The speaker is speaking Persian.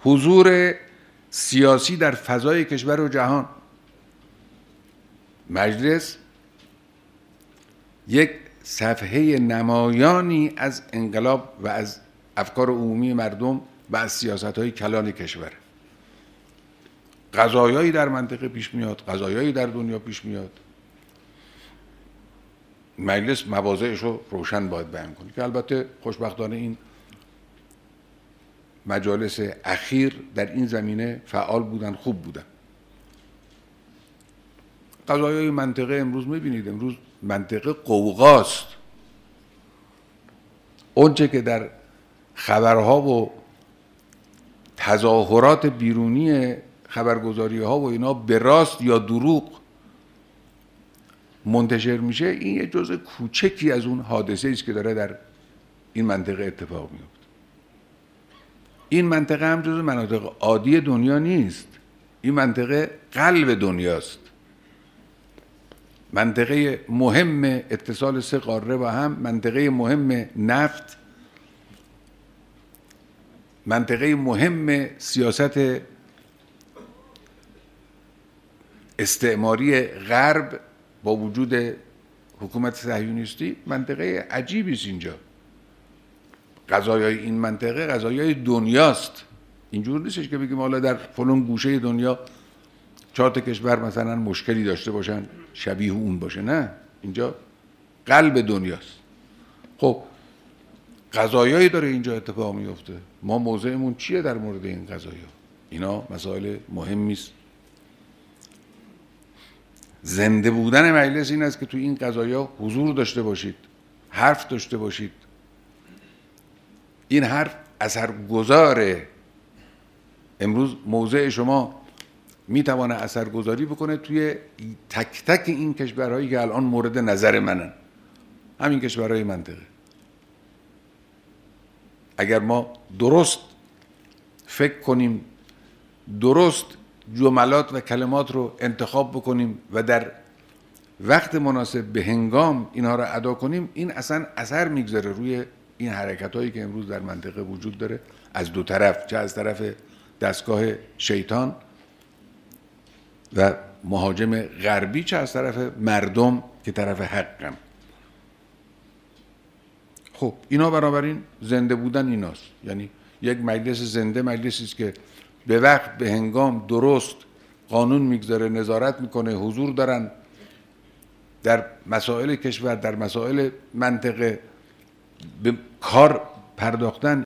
حضور سیاسی در فضای کشور و جهان. مجلس یک صفحه نمایانی از انقلاب و از افکار عمومی مردم و از سیاست‌های کلان کشور. قضایایی در منطقه پیش میاد، قضایایی در دنیا پیش میاد. مجلس مواضعش رو روشن باید بیان کنه که البته خوشبختانه این مجالس اخیر در این زمینه فعال بودن، خوب بودن. قضایای منطقه امروز میبینید، امروز منطقه قوقاست. اونچه که در خبرها و تظاهرات بیرونی خبرگزاری ها و اینا به راست یا دروغ منتشر میشه، این یه جزء کوچکی از اون حادثه است که داره در این منطقه اتفاق میفته. این منطقه هم جزء مناطق عادی دنیا نیست. این منطقه قلب دنیاست. منطقه مهم اتصال سه قاره با هم، منطقه مهم نفت، منطقه مهم سیاست استعماری غرب با وجود حکومت صهیونیستی. منطقه عجیبی است اینجا. قضایای این منطقه قضایای دنیاست. اینجور نیستش که بگیم حالا در فلان گوشه دنیا 4 تا کشور مثلا مشکلی داشته باشن شبیه اون باشه. نه، اینجا قلب دنیاست. خب قضایایی داره اینجا اتفاق میفته. ما موضعمون چیه در مورد این قضایا؟ اینا مسائل مهمی است. زنده بودن مجلس این است که تو این قضایا حضور داشته باشید، حرف داشته باشید. این حرف اثرگذاره. امروز موضع شما میتوانه اثرگذاری بکنه توی تک تک این کشورهایی که الان مورد نظر منن، همین کشورهای منطقه. اگر ما درست فکر کنیم، درست جملات و کلمات رو انتخاب بکنیم و در وقت مناسب به هنگام اینها رو ادا کنیم، این اصلا اثر میگذاره روی این حرکت‌هایی که امروز در منطقه وجود داره از دو طرف، چه از طرف دستگاه شیطان و مهاجم غربی، چه از طرف مردم که طرف حقم. خب اینا بنابراین زنده بودن ایناست. یعنی یک مجلس زنده مجلسی است که به وقت به هنگام درست قانون میگذاره، نظارت میکنه، حضور دارن در مسائل کشور، در مسائل منطقه به کار پرداختن.